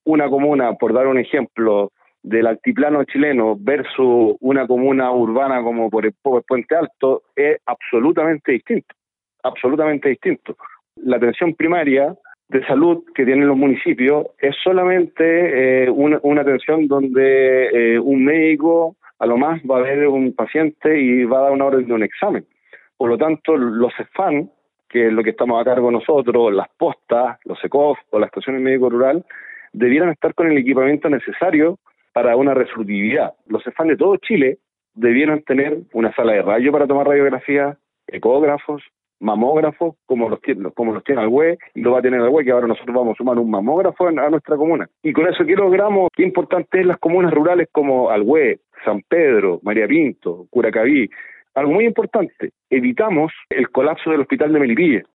una comuna, por dar un ejemplo, del altiplano chileno versus una comuna urbana como por el Puente Alto es absolutamente distinto. La atención primaria de salud que tienen los municipios es solamente una atención donde un médico a lo más va a ver un paciente y va a dar una orden de un examen. Por lo tanto, los CEFAM, que es lo que estamos a cargo nosotros, las postas, los ECOF o la estación médico rural, debieran estar con el equipamiento necesario para una resolutividad. Los CEFAM de todo Chile debieran tener una sala de rayo para tomar radiografías, ecógrafos, mamógrafos, como los tiene el UE, y lo va a tener el UE, que ahora nosotros vamos a sumar un mamógrafo a nuestra comuna. Y con eso, ¿qué logramos? Qué importante es las comunas rurales como Alhué, San Pedro, María Pinto, Curacaví. Algo muy importante, evitamos el colapso del hospital de Melipilla.